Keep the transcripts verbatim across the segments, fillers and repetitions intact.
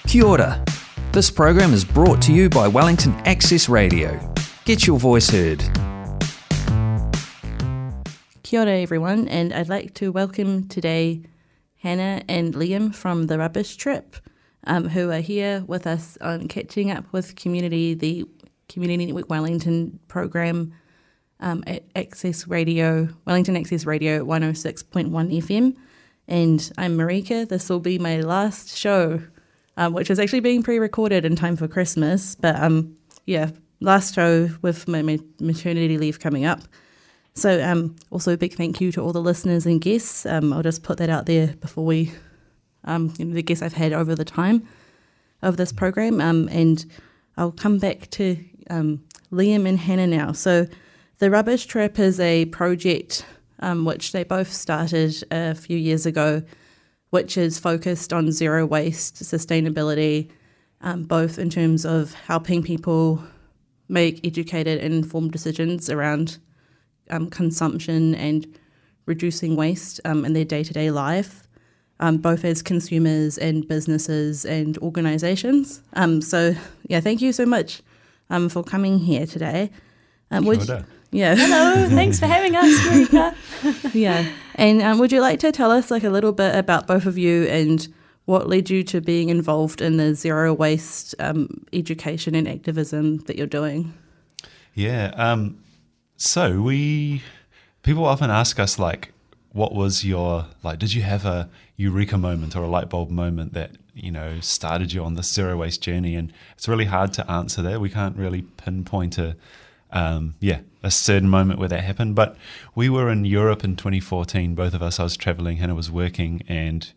Kia ora. This program is brought to you by Wellington Access Radio. Get your voice heard. Kia ora everyone, and I'd like to welcome today Hannah and Liam from The Rubbish Trip, um, who are here with us on Catching Up with Community, the Community Network Wellington program um, at Access Radio, Wellington Access Radio one oh six point one F M. And I'm Marika. This will be my last show, um, which is actually being pre-recorded in time for Christmas. But um, yeah, last show with my maternity leave coming up. So um, also a big thank you to all the listeners and guests. Um, I'll just put that out there before we, um, you know, the guests I've had over the time of this program. Um, and I'll come back to um, Liam and Hannah now. So The Rubbish Trip is a project um, which they both started a few years ago, which is focused on zero waste, sustainability, um, both in terms of helping people make educated and informed decisions around Um, consumption and reducing waste um, in their day-to-day life, um, both as consumers and businesses and organisations. Um, so, yeah, thank you so much um, for coming here today. Um, would you, yeah. Hello, thanks for having us, Marika. Yeah, and um, would you like to tell us like a little bit about both of you and what led you to being involved in the zero waste um, education and activism that you're doing? Yeah. Um, So we, people often ask us like, what was your, like, did you have a eureka moment or a light bulb moment that, you know, started you on this zero waste journey? And it's really hard to answer that. We can't really pinpoint a, um, yeah, a certain moment where that happened. But we were in Europe in twenty fourteen, both of us. I was traveling, Hannah was working, and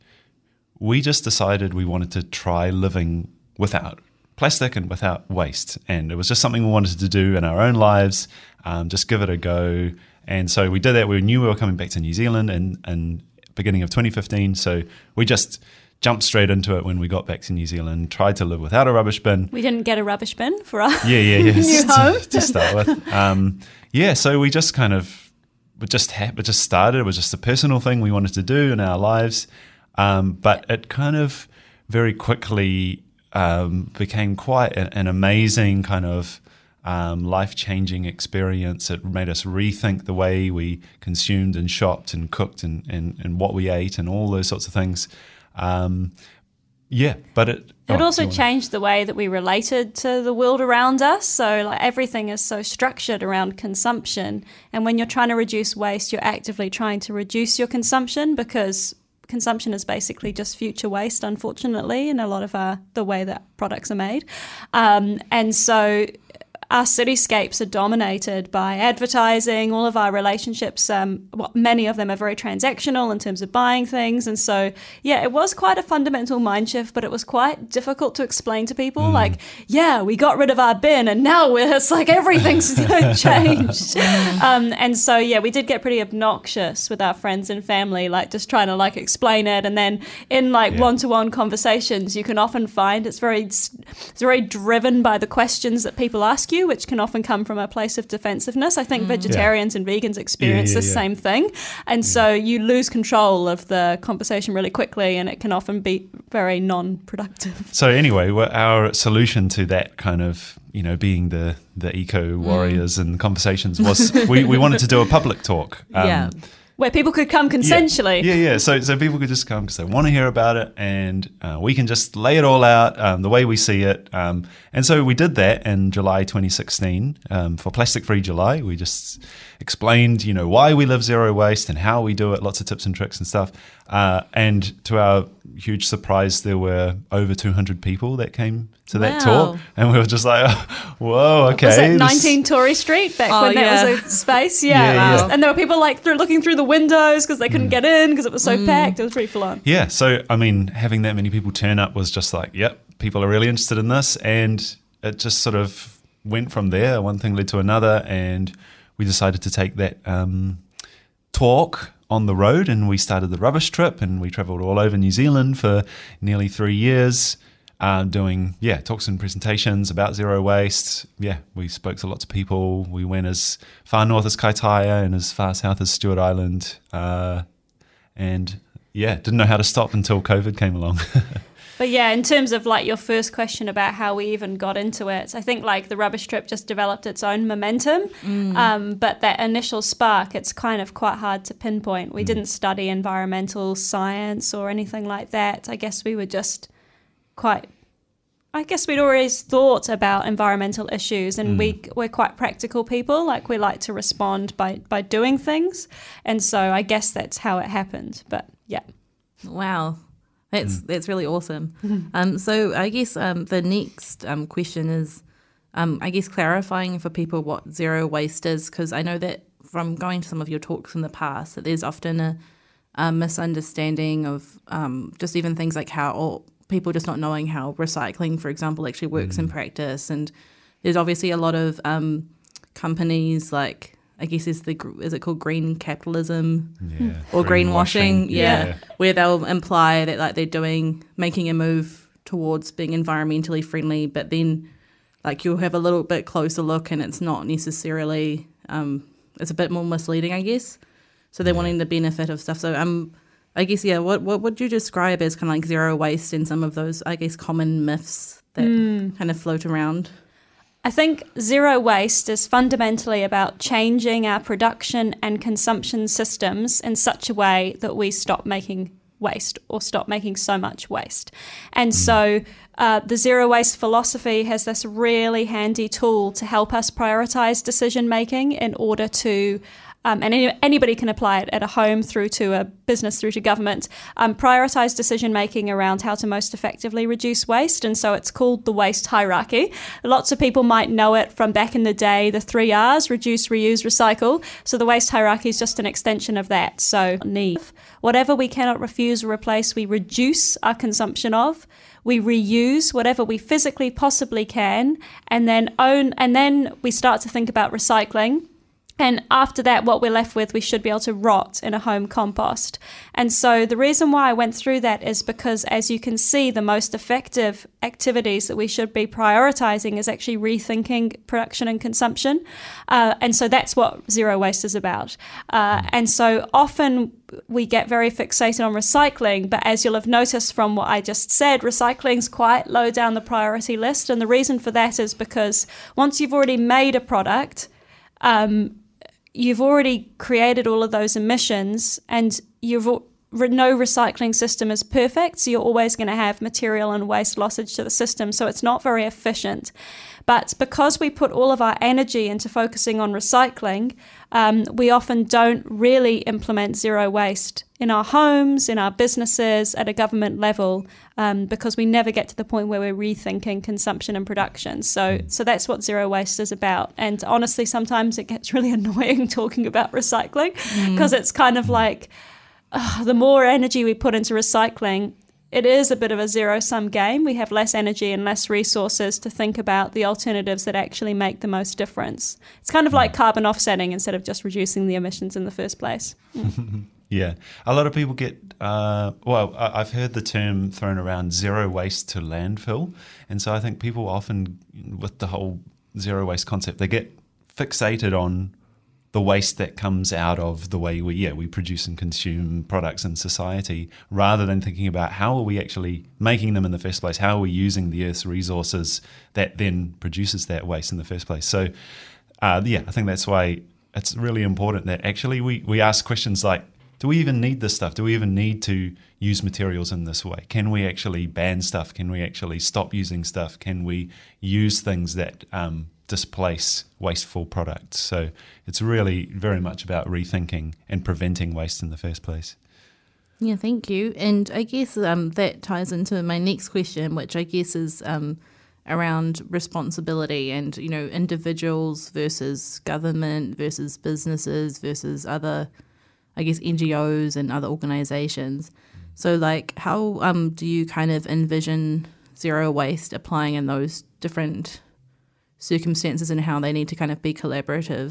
we just decided we wanted to try living without plastic and without waste, and it was just something we wanted to do in our own lives, um, just give it a go. And so we did that. We knew we were coming back to New Zealand in, in beginning of twenty fifteen, so we just jumped straight into it when we got back to New Zealand, tried to live without a rubbish bin. We didn't get a rubbish bin for our yeah, yeah, yeah. new to, home. to start with. Um, yeah, so we just kind of, we just, ha- it just started. It was just a personal thing we wanted to do in our lives, um, but it kind of very quickly Um, became quite an, an amazing kind of um, life-changing experience. It made us rethink the way we consumed and shopped and cooked and, and, and what we ate and all those sorts of things. Um, yeah, but it... It oh, also changed the way that we related to the world around us. So like everything is so structured around consumption. And when you're trying to reduce waste, you're actively trying to reduce your consumption, because consumption is basically just future waste, unfortunately, in a lot of our, the way that products are made. Um, and so our cityscapes are dominated by advertising. All of our relationships, um, well, many of them are very transactional in terms of buying things. And so, yeah, it was quite a fundamental mind shift, but it was quite difficult to explain to people. Mm. Like, yeah, we got rid of our bin and now we're, it's like everything's changed. um, and so, yeah, we did get pretty obnoxious with our friends and family, like just trying to like explain it. And then in like yeah. one-to-one conversations, you can often find it's very, it's very driven by the questions that people ask you, which can often come from a place of defensiveness. I think mm. vegetarians yeah. and vegans experience yeah, yeah, the yeah. same thing. And yeah. so you lose control of the conversation really quickly, and it can often be very non-productive. So anyway, well, our solution to that kind of, you know, being the, the eco warriors mm. and conversations was we, we wanted to do a public talk. Um, yeah. Where people could come consensually. Yeah, yeah. yeah. So, so people could just come because they want to hear about it, and uh, we can just lay it all out um, the way we see it. Um, and so we did that in July twenty sixteen um, for Plastic Free July. We just explained, you know, why we live zero waste and how we do it, lots of tips and tricks and stuff. Uh, and to our huge surprise, there were over two hundred people that came to that wow. talk, and we were just like, oh, whoa, okay. Was it nineteen Tory Street back oh, when yeah. that was a space? Yeah. yeah, yeah. And there were people like through, looking through the windows because they couldn't mm. get in because it was so mm. packed. It was pretty full on. Yeah, so I mean, having that many people turn up was just like, yep, people are really interested in this, and it just sort of went from there. One thing led to another, and we decided to take that um, talk on the road, and we started the Rubbish Trip, and we travelled all over New Zealand for nearly three years. Uh, doing, yeah, talks and presentations about zero waste. Yeah, we spoke to lots of people. We went as far north as Kaitaia and as far south as Stewart Island. Uh, and, yeah, didn't know how to stop until COVID came along. But yeah, in terms of like your first question about how we even got into it, I think like the Rubbish Trip just developed its own momentum. Mm. Um, but that initial spark, it's kind of quite hard to pinpoint. We mm. didn't study environmental science or anything like that. I guess we were just quite, I guess we'd always thought about environmental issues, and mm. we, we're quite practical people. Like we like to respond by, by doing things. And so I guess that's how it happened. But yeah. Wow. That's mm. that's really awesome. Mm-hmm. Um, so I guess um, the next um, question is, um, I guess, clarifying for people what zero waste is, because I know that from going to some of your talks in the past that there's often a, a misunderstanding of um, just even things like how, or people just not knowing how recycling, for example, actually works mm. in practice. And there's obviously a lot of um, companies like, I guess is the is it called green capitalism yeah. or greenwashing? greenwashing yeah. yeah, where they'll imply that like they're doing making a move towards being environmentally friendly, but then like you'll have a little bit closer look and it's not necessarily um, it's a bit more misleading, I guess. So they're yeah. wanting the benefit of stuff. So um, I guess yeah, what what would you describe as kind of like zero waste and some of those I guess common myths that mm. kind of float around? I think zero waste is fundamentally about changing our production and consumption systems in such a way that we stop making waste or stop making so much waste. And mm. so uh, the zero waste philosophy has this really handy tool to help us prioritize decision making in order to Um, and any, anybody can apply it at a home through to a business through to government, um, prioritise decision-making around how to most effectively reduce waste. And so it's called the waste hierarchy. Lots of people might know it from back in the day, the three R's, reduce, reuse, recycle. So the waste hierarchy is just an extension of that. So need whatever we cannot refuse or replace, we reduce our consumption of. We reuse whatever we physically possibly can, and then own, and then we start to think about recycling. And after that, what we're left with, we should be able to rot in a home compost. And so the reason why I went through that is because, as you can see, the most effective activities that we should be prioritizing is actually rethinking production and consumption. Uh, and so that's what zero waste is about. Uh, and so often we get very fixated on recycling, but as you'll have noticed from what I just said, recycling's quite low down the priority list. And the reason for that is because once you've already made a product, um, you've already created all of those emissions, and you've no recycling system is perfect, so you're always going to have material and waste lossage to the system, so it's not very efficient. But because we put all of our energy into focusing on recycling, um, we often don't really implement zero waste in our homes, in our businesses, at a government level, um, because we never get to the point where we're rethinking consumption and production. So, so that's what zero waste is about. And honestly, sometimes it gets really annoying talking about recycling because mm. it's kind of like uh, the more energy we put into recycling, it is a bit of a zero-sum game. We have less energy and less resources to think about the alternatives that actually make the most difference. It's kind of like carbon offsetting instead of just reducing the emissions in the first place. Mm. Yeah. A lot of people get, uh, well, I've heard the term thrown around, zero waste to landfill. And so I think people often, with the whole zero waste concept, they get fixated on the waste that comes out of the way we yeah we produce and consume products in society, rather than thinking about how are we actually making them in the first place, how are we using the Earth's resources that then produces that waste in the first place. So uh, yeah, I think that's why it's really important that actually we, we ask questions like, do we even need this stuff? Do we even need to use materials in this way? Can we actually ban stuff? Can we actually stop using stuff? Can we use things that um, displace wasteful products? So it's really very much about rethinking and preventing waste in the first place. Yeah, thank you. And I guess um, that ties into my next question, which I guess is um, around responsibility and, you know, individuals versus government versus businesses versus other, I guess, N G Os and other organizations. So, like, how um, do you kind of envision zero waste applying in those different circumstances and how they need to kind of be collaborative?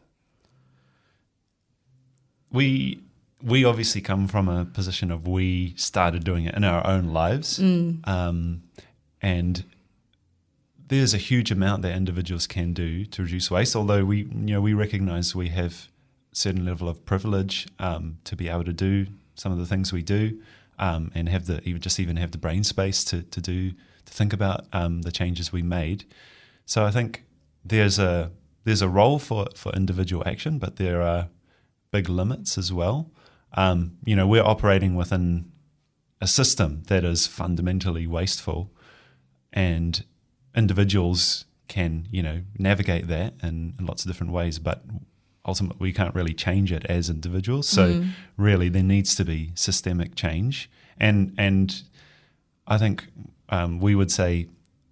We we obviously come from a position of we started doing it in our own lives, mm. um, and there's a huge amount that individuals can do to reduce waste. Although we you know we recognise we have a certain level of privilege um, to be able to do some of the things we do. um, and have the even just even have the brain space to to do to think about um, the changes we made. So I think there's a there's a role for for individual action, but there are big limits as well. Um, you know, we're operating within a system that is fundamentally wasteful, and individuals can, you know, navigate that in, in lots of different ways, but ultimately we can't really change it as individuals. So mm. really there needs to be systemic change. And and I think um, we would say,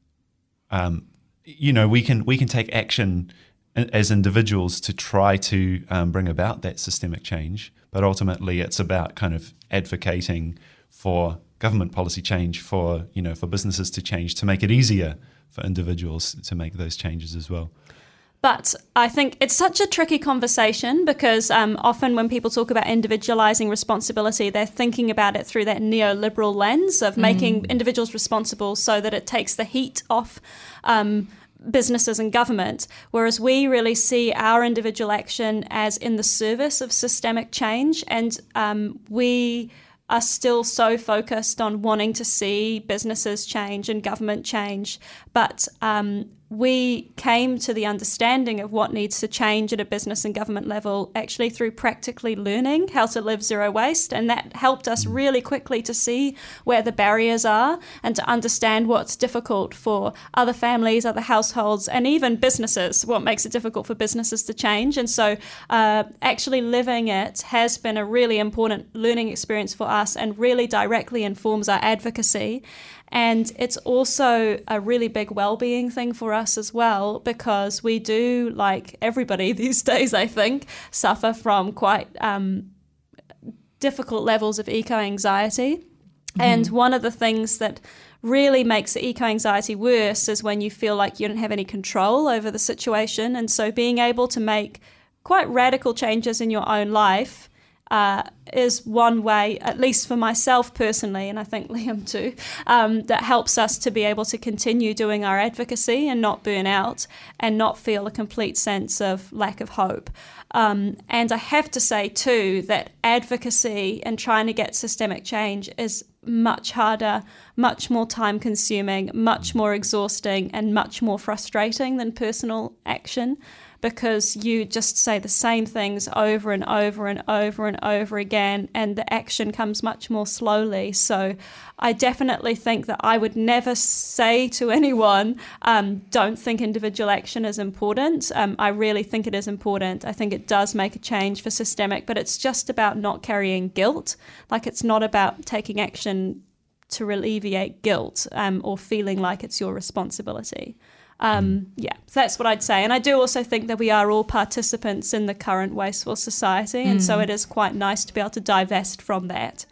um, you know, we can we can take action as individuals to try to um, bring about that systemic change, but ultimately it's about kind of advocating for government policy change, for, you know, for businesses to change, to make it easier for individuals to make those changes as well. But I think it's such a tricky conversation because um, often when people talk about individualising responsibility, they're thinking about it through that neoliberal lens of mm. making individuals responsible so that it takes the heat off um, businesses and government, whereas we really see our individual action as in the service of systemic change. And um, we are still so focused on wanting to see businesses change and government change. But um, we came to the understanding of what needs to change at a business and government level actually through practically learning how to live zero waste. And that helped us really quickly to see where the barriers are and to understand what's difficult for other families, other households, and even businesses, what makes it difficult for businesses to change. And so uh, actually living it has been a really important learning experience for us and really directly informs our advocacy. And it's also a really big well-being thing for us as well, because we do, like everybody these days, I think, suffer from quite um, difficult levels of eco-anxiety. Mm-hmm. And one of the things that really makes the eco-anxiety worse is when you feel like you don't have any control over the situation. And so being able to make quite radical changes in your own life Uh, is one way, at least for myself personally, and I think Liam too, um, that helps us to be able to continue doing our advocacy and not burn out and not feel a complete sense of lack of hope. Um, and I have to say too that advocacy and trying to get systemic change is much harder, much more time consuming, much more exhausting and much more frustrating than personal action, because you just say the same things over and over and over and over again, and the action comes much more slowly. So I definitely think that I would never say to anyone, um, don't think individual action is important. Um, I really think it is important. I think it does make a change for systemic, but it's just about not carrying guilt. Like, it's not about taking action to alleviate guilt um, or feeling like it's your responsibility. Um, yeah, so that's what I'd say. And I do also think that we are all participants in the current wasteful society. And mm. so it is quite nice to be able to divest from that.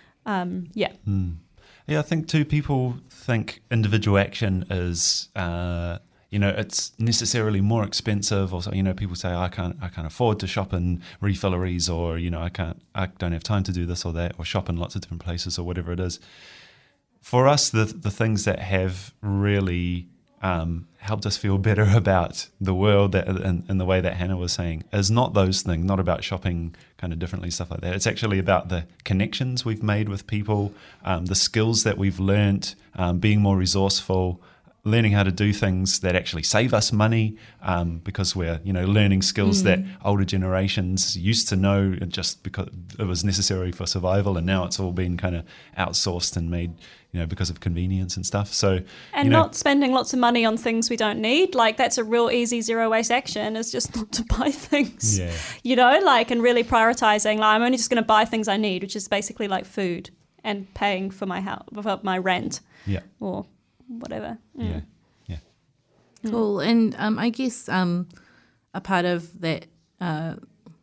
Um, yeah. Mm. Yeah, I think too, people think individual action is, uh, you know, it's necessarily more expensive. Or, you know, people say, I can't, I can't afford to shop in refilleries, or, you know, I can't, I don't have time to do this or that, or shop in lots of different places, or whatever it is. For us, the the things that have really Um, helped us feel better about the world, that, in, in the way that Hannah was saying, is not those things, not about shopping kind of differently, stuff like that. It's actually about the connections we've made with people, um, the skills that we've learnt, um, being more resourceful, learning how to do things that actually save us money, um, because we're, you know, learning skills mm. that older generations used to know just because it was necessary for survival, and now it's all been kind of outsourced and made, you know, because of convenience and stuff. So, and you know, not spending lots of money on things we don't need. Like, that's a real easy zero waste action, is just not to buy things. Yeah. You know, like, and really prioritizing. Like, I'm only just going to buy things I need, which is basically like food and paying for my house, for my rent. Yeah. Or whatever. Mm. Yeah. Yeah. Cool. And um, I guess um, a part of that, uh,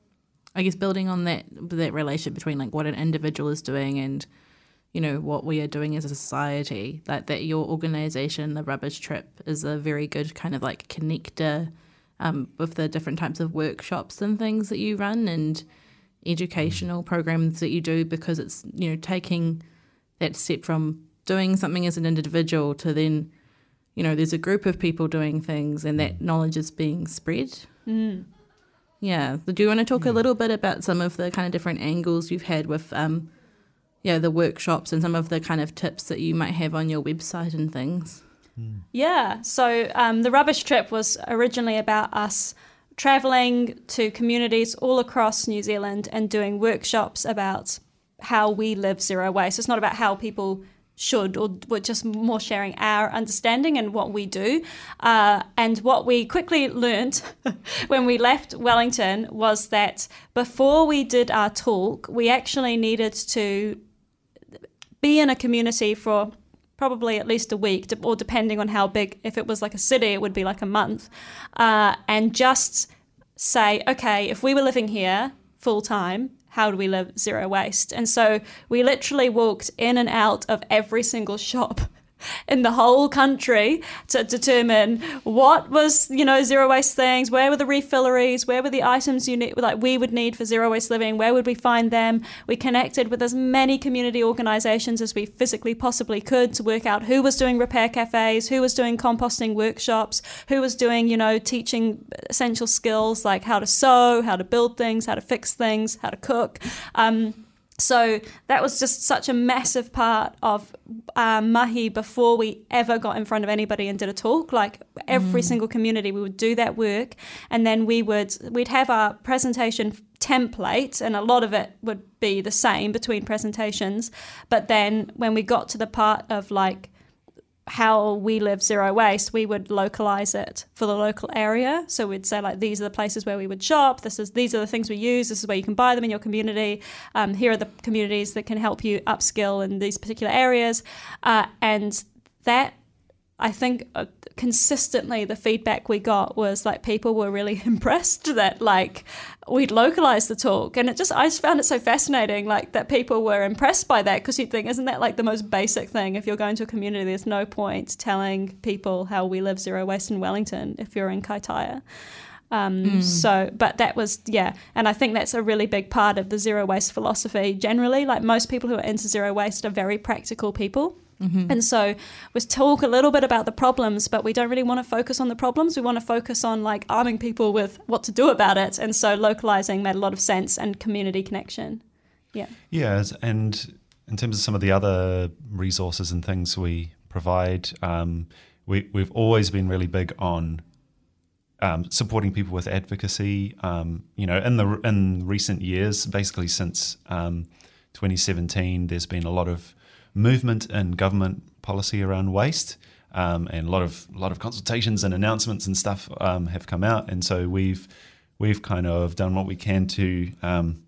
I guess building on that that relationship between like what an individual is doing and, you know, what we are doing as a society, like that your organisation, the Rubbish Trip, is a very good kind of like connector um, with the different types of workshops and things that you run and educational programs that you do, because it's, you know, taking that step from doing something as an individual to then, you know, there's a group of people doing things and that knowledge is being spread. Mm. Yeah. Do you want to talk a little bit about some of the kind of different angles you've had with um, yeah, the workshops and some of the kind of tips that you might have on your website and things. Yeah, so um, the Rubbish Trip was originally about us travelling to communities all across New Zealand and doing workshops about how we live zero waste. It's not about how people should, or we're just more sharing our understanding and what we do. Uh, and what we quickly learned when we left Wellington was that before we did our talk, we actually needed to be in a community for probably at least a week, or depending on how big. If it was like a city, it would be like a month, uh, and just say, okay, if we were living here full time, how do we live zero waste? And so we literally walked in and out of every single shop in the whole country to determine what was, you know, zero waste things, where were the refilleries, where were the items you need, like we would need for zero waste living, where would we find them? We connected with as many community organisations as we physically possibly could to work out who was doing repair cafes, who was doing composting workshops, who was doing, you know, teaching essential skills like how to sew, how to build things, how to fix things, how to cook. Um, So that was just such a massive part of uh, Mahi before we ever got in front of anybody and did a talk. Like every mm. single community, we would do that work, and then we would we'd have our presentation template, and a lot of it would be the same between presentations. But then when we got to the part of like how we live zero waste, we would localize it for the local area. So we'd say like, these are the places where we would shop. This is these are the things we use. This is where you can buy them in your community. Um, here are the communities that can help you upskill in these particular areas. Uh, and that, I think, uh, consistently the feedback we got was like people were really impressed that like we'd localized the talk, and it just I just found it so fascinating, like that people were impressed by that, because you'd think, isn't that like the most basic thing? If you're going to a community, there's no point telling people how we live zero waste in Wellington if you're in Kaitaia. Um, mm. So, but that was, yeah, and I think that's a really big part of the zero waste philosophy generally. Like most people who are into zero waste are very practical people. Mm-hmm. And so we talk a little bit about the problems, but we don't really want to focus on the problems. We want to focus on like arming people with what to do about it. And so localizing made a lot of sense, and community connection. Yeah. Yeah. And in terms of some of the other resources and things we provide, um, we, we've always been really big on um, supporting people with advocacy. Um, you know, in the in recent years, basically since um, twenty seventeen, there's been a lot of movement in government policy around waste, um, and a lot of a lot of consultations and announcements and stuff um, have come out, and so we've we've kind of done what we can to um,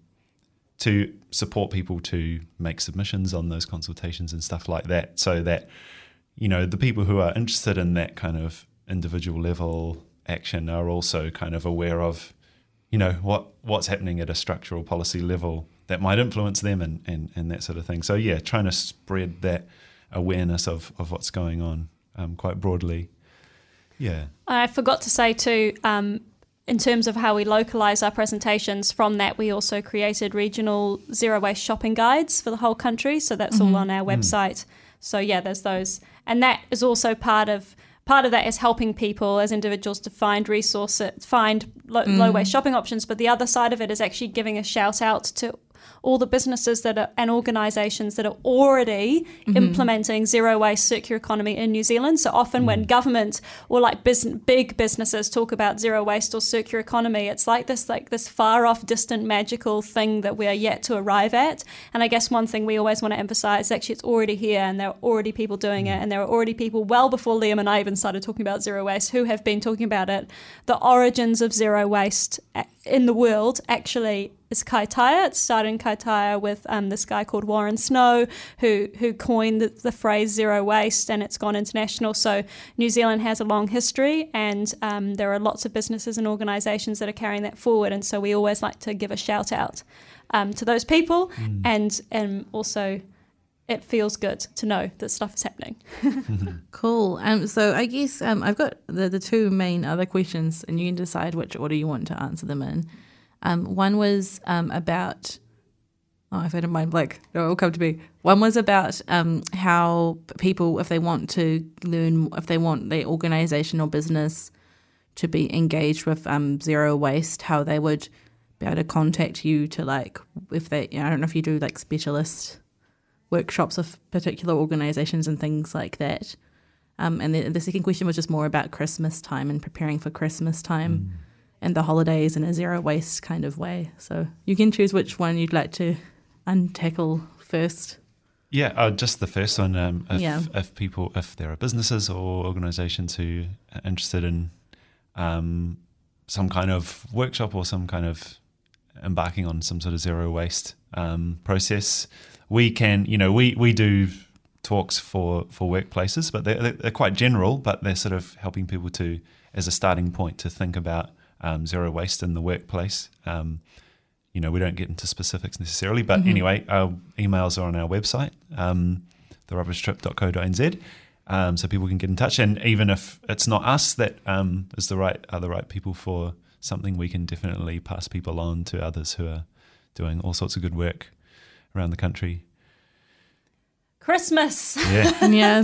to support people to make submissions on those consultations and stuff like that, so that, you know, the people who are interested in that kind of individual level action are also kind of aware of, you know, what what's happening at a structural policy level that might influence them, and, and, and that sort of thing. So yeah, trying to spread that awareness of, of what's going on um, quite broadly. Yeah. I forgot to say too, um, in terms of how we localise our presentations, from that we also created regional zero waste shopping guides for the whole country. So that's mm-hmm. all on our website. Mm. So yeah, there's those. And that is also part of Part of that is helping people as individuals to find resources, find low, mm. low waste shopping options. But the other side of it is actually giving a shout out to all the businesses that are, and organisations that are already mm-hmm. implementing zero waste circular economy in New Zealand. So often mm. when government or like business, big businesses talk about zero waste or circular economy, it's like this like this far off, distant, magical thing that we are yet to arrive at. And I guess one thing we always want to emphasise, actually it's already here, and there are already people doing it, and there are already people well before Liam and I even started talking about zero waste who have been talking about it. The origins of zero waste in the world actually is Kaitaia. It started in Kaitaia with um, this guy called Warren Snow, who who coined the, the phrase zero waste, and it's gone international. So New Zealand has a long history, and um, there are lots of businesses and organisations that are carrying that forward. And so we always like to give a shout out um, to those people, mm. and and also it feels good to know that stuff is happening. Cool. Um, so I guess um, I've got the, the two main other questions, and you can decide which order you want to answer them in. Um, one was um, about, oh, I've had a mind blank. It will come to me. One was about um, how people, if they want to learn, if they want their organisation or business to be engaged with um, zero waste, how they would be able to contact you to, like, if they, you know, I don't know if you do like specialist workshops of particular organisations and things like that. Um, and the, the second question was just more about Christmas time and preparing for Christmas time mm. and the holidays in a zero waste kind of way. So you can choose which one you'd like to untackle first. Yeah, uh, just the first one. Um, if, yeah. if people, if there are businesses or organisations who are interested in um, some kind of workshop or some kind of embarking on some sort of zero waste um, process, we can, you know, we, we do talks for, for workplaces, but they're, they're quite general, but they're sort of helping people to, as a starting point, to think about um, zero waste in the workplace. Um, you know, we don't get into specifics necessarily, but mm-hmm. anyway, our emails are on our website, um, the rubbish trip dot co dot n z, um, so people can get in touch. And even if it's not us that um, is the right are the right people for something, we can definitely pass people on to others who are doing all sorts of good work around the country. Christmas. Yeah. yeah.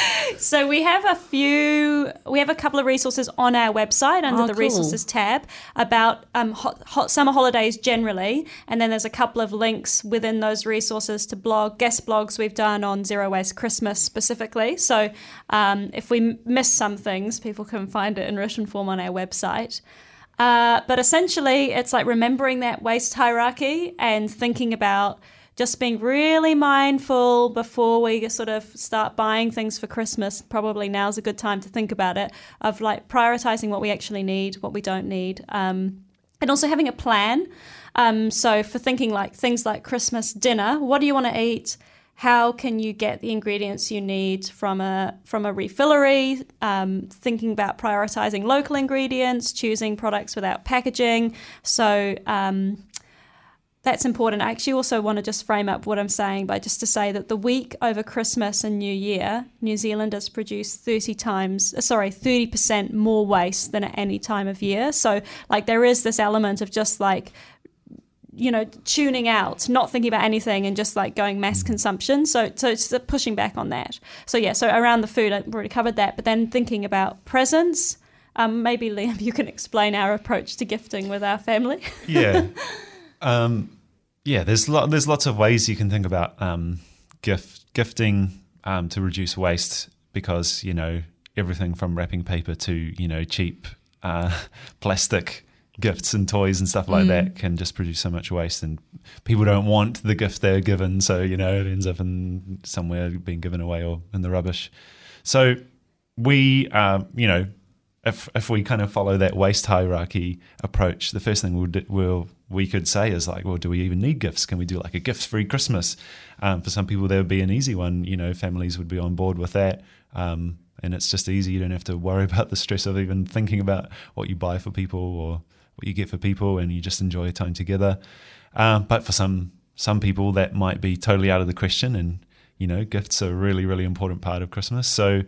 So we have a few, we have a couple of resources on our website under oh, the cool. resources tab about um, hot, hot summer holidays generally. And then there's a couple of links within those resources to blog, guest blogs we've done on Zero Waste Christmas specifically. So um, if we miss some things, people can find it in written form on our website. Uh, but essentially, it's like remembering that waste hierarchy and thinking about just being really mindful before we sort of start buying things for Christmas. Probably now's a good time to think about it, of like prioritizing what we actually need, what we don't need, um, and also having a plan. Um, so for thinking like things like Christmas dinner, what do you want to eat? How can you get the ingredients you need from a from a refillery? Um, thinking about prioritizing local ingredients, choosing products without packaging. So um, that's important. I actually also want to just frame up what I'm saying by just to say that the week over Christmas and New Year, New Zealanders produce thirty times, sorry, thirty percent more waste than at any time of year. So like there is this element of just like, you know, tuning out, not thinking about anything and just like going mass consumption. So, so it's pushing back on that. So yeah, so around the food, I've already covered that, but then thinking about presents, um, maybe Liam, you can explain our approach to gifting with our family. Yeah. Um, yeah, there's lo- there's lots of ways you can think about um, gift gifting um, to reduce waste, because, you know, everything from wrapping paper to, you know, cheap uh, plastic gifts and toys and stuff like mm. that can just produce so much waste, and people don't want the gift they're given, so, you know, it ends up in somewhere being given away or in the rubbish. So we, um, you know, if if we kind of follow that waste hierarchy approach, the first thing we'll, do, we'll we could say is like, well, do we even need gifts? Can we do like a gift-free Christmas? Um, for some people, that would be an easy one. You know, families would be on board with that. Um, and it's just easy. You don't have to worry about the stress of even thinking about what you buy for people or what you get for people, and you just enjoy time together. Um, but for some some people, that might be totally out of the question. And, you know, gifts are a really, really important part of Christmas. So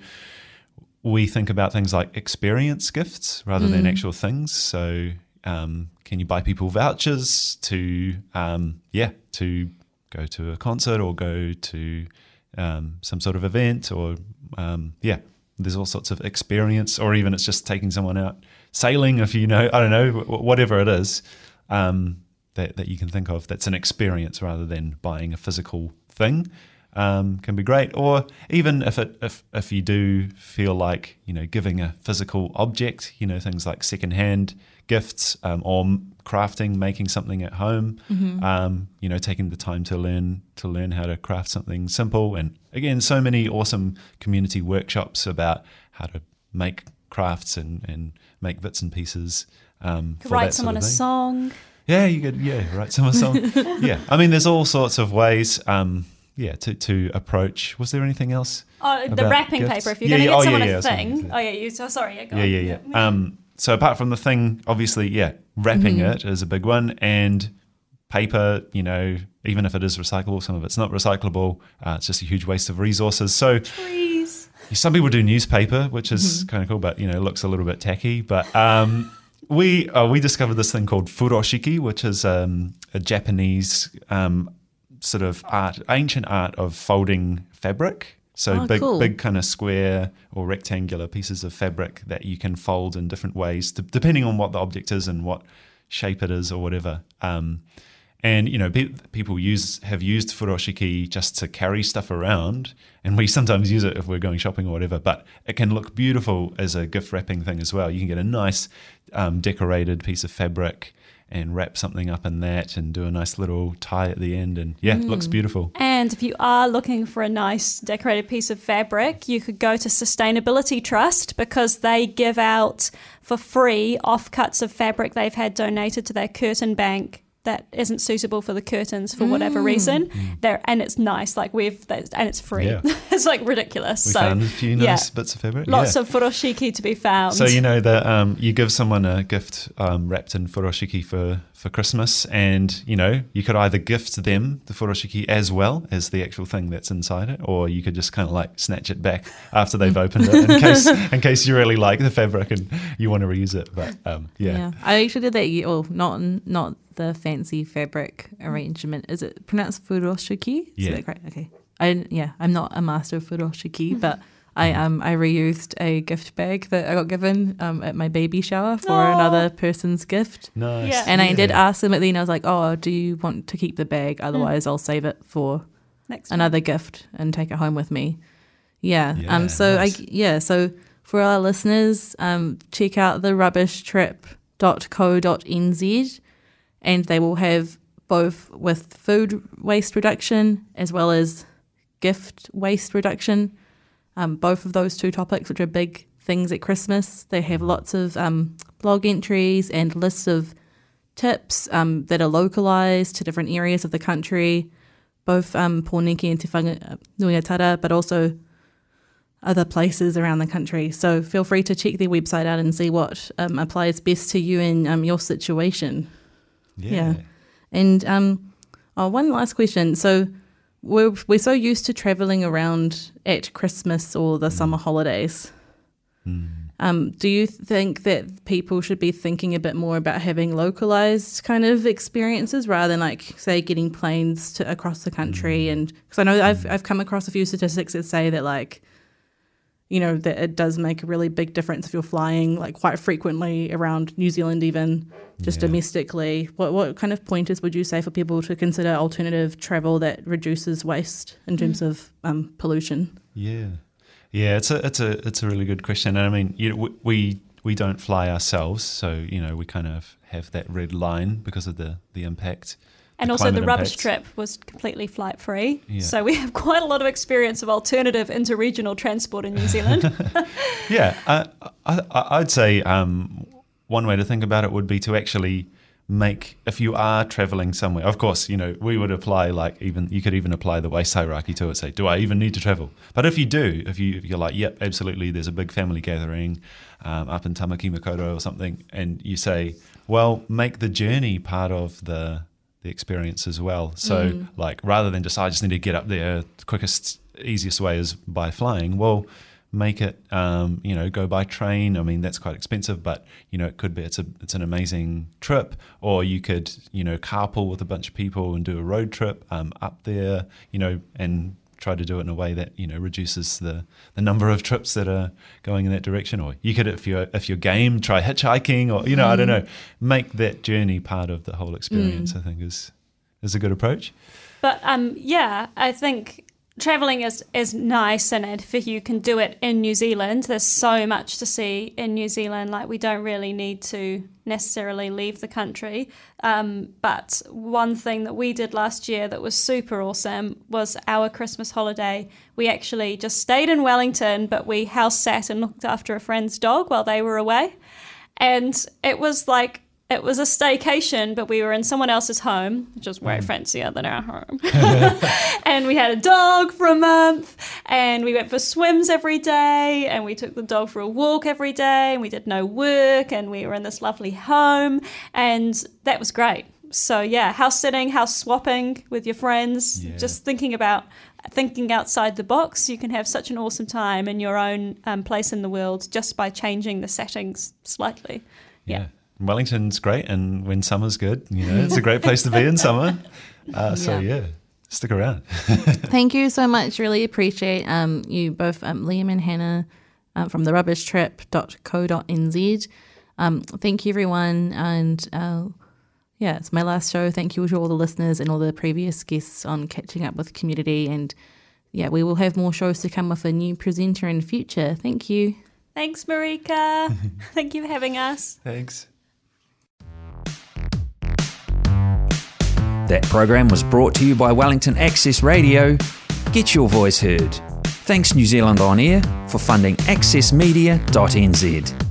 we think about things like experience gifts rather mm. than actual things. So um, can you buy people vouchers to, um, yeah, to go to a concert or go to um, some sort of event, or, um, yeah, there's all sorts of experience, or even it's just taking someone out sailing, if you know, I don't know, whatever it is um, that, that you can think of that's an experience rather than buying a physical thing. Um, can be great. Or even if it if if you do feel like, you know, giving a physical object, you know, things like secondhand gifts, um, or crafting, making something at home, mm-hmm. um, you know, taking the time to learn to learn how to craft something simple. And again, so many awesome community workshops about how to make crafts and, and make bits and pieces. Um, could for write that someone sort of a thing. song. Yeah, you could. Yeah, write someone a song. Yeah, I mean, there's all sorts of ways. Um, Yeah, to, to approach. Was there anything else? Oh, the wrapping gifts? paper. If you're yeah, going to yeah. get oh, someone yeah, a yeah, thing. something. Oh, yeah. You. So sorry. Yeah, go yeah, on. yeah, yeah, yeah. Um, so apart from the thing, obviously, yeah, wrapping mm-hmm. it is a big one, and paper. You know, even if it is recyclable, some of it's not recyclable. Uh, it's just a huge waste of resources. So trees. Some people do newspaper, which is mm-hmm. kind of cool, but you know, looks a little bit tacky. But um, we uh, we discovered this thing called furoshiki, which is um, a Japanese um, sort of art, ancient art of folding fabric. So oh, big, cool. big kind of square or rectangular pieces of fabric that you can fold in different ways, to, depending on what the object is and what shape it is or whatever. Um, And, you know, pe- people use have used furoshiki just to carry stuff around, and we sometimes use it if we're going shopping or whatever, but it can look beautiful as a gift wrapping thing as well. You can get a nice um, decorated piece of fabric and wrap something up in that and do a nice little tie at the end, and yeah, Mm. it looks beautiful. And if you are looking for a nice decorated piece of fabric, you could go to Sustainability Trust, because they give out for free offcuts of fabric they've had donated to their curtain bank that isn't suitable for the curtains for whatever reason. There, and it's nice, like we've, and it's free. Yeah. It's like ridiculous. We so, found a few yeah, nice bits of fabric. lots yeah. of furoshiki to be found. So, you know, the, um, you give someone a gift um, wrapped in furoshiki for, for Christmas, and, you know, you could either gift them the furoshiki as well as the actual thing that's inside it, or you could just kind of like snatch it back after they've opened it in case in case you really like the fabric and you want to reuse it. But, um, yeah. Yeah, I actually did that. ye- Well, not not the fancy fabric arrangement. Is it pronounced furoshiki? Is Yeah. that correct? Okay. I yeah, I'm not a master of furoshiki, but I um I reused a gift bag that I got given um at my baby shower for Aw. another person's gift. Nice. Yeah. And I Yeah. did ask them at the end. I was like, "Oh, do you want to keep the bag? Otherwise, I'll save it for Next another gift and take it home with me." Yeah. um. Yeah, So nice. I yeah. So for our listeners, um, check out the rubbish trip dot co dot n z, and they will have both with food waste reduction as well as gift waste reduction. Um, both of those two topics, which are big things at Christmas. They have lots of um, blog entries and lists of tips um, that are localised to different areas of the country, both um, Pōneke and Te Whanga- Nuiatara, but also other places around the country. So feel free to check their website out and see what um, applies best to you and um, your situation. Yeah. Yeah. And um, oh, one last question. So we're, we're so used to travelling around at Christmas or the summer holidays. Mm. Um, do you think that people should be thinking a bit more about having localized kind of experiences rather than, like, say, getting planes to across the country? Mm. And because I know I've I've come across a few statistics that say that, like, you know, that it does make a really big difference if you're flying like quite frequently around New Zealand, even just Yeah. domestically. What what kind of pointers would you say for people to consider alternative travel that reduces waste in terms of um, pollution? Yeah, yeah, it's a it's a it's a really good question, and I mean, you know, we we don't fly ourselves, so you know we kind of have that red line because of the the impact. And the also the climate rubbish impacts. trip was completely flight free. Yeah. So we have quite a lot of experience of alternative interregional transport in New Zealand. Yeah, uh, I, I, I'd say um, one way to think about it would be to actually make, if you are travelling somewhere, of course, you know, we would apply like even, you could even apply the waste hierarchy to it, say, do I even need to travel? But if you do, if, you, if you're like, yep, absolutely, there's a big family gathering um, up in Tamaki Makaurau or something, and you say, well, make the journey part of the the experience as well. So Mm. like rather than just, I just need to get up there, the quickest, easiest way is by flying, well, make it, um, you know, go by train. I mean, that's quite expensive, but, you know, it could be, it's a it's an amazing trip. Or you could, you know, carpool with a bunch of people and do a road trip um, up there, you know, and try to do it in a way that, you know, reduces the, the number of trips that are going in that direction. Or you could, if you're, if you're game, try hitchhiking, or, you know, I don't know, make that journey part of the whole experience, I think is is a good approach. But um, yeah, I think travelling is, is nice, and if you can do it in New Zealand, there's so much to see in New Zealand. Like, we don't really need to necessarily leave the country. Um, but one thing that we did last year that was super awesome was our Christmas holiday. We actually just stayed in Wellington, but we house sat and looked after a friend's dog while they were away. And it was like, it was a staycation, but we were in someone else's home, which was way fancier than our home. And we had a dog for a month, and we went for swims every day, and we took the dog for a walk every day, and we did no work, and we were in this lovely home, and that was great. So yeah, house sitting, house swapping with your friends, Yeah. just thinking about thinking outside the box. You can have such an awesome time in your own um, place in the world just by changing the settings slightly. Yeah. Wellington's great, and when summer's good, you know, it's a great place to be in summer. Uh, so Yeah. yeah, stick around. Thank you so much. Really appreciate um, you both, um, Liam and Hannah, uh, from the rubbish trip dot co dot n z. Um, thank you, everyone. And uh, yeah, it's my last show. Thank you to all the listeners and all the previous guests on Catching Up with Community. And yeah, we will have more shows to come with a new presenter in the future. Thank you. Thanks, Marika. Thank you for having us. Thanks. That program was brought to you by Wellington Access Radio. Get your voice heard. Thanks New Zealand On Air for funding access media dot n z.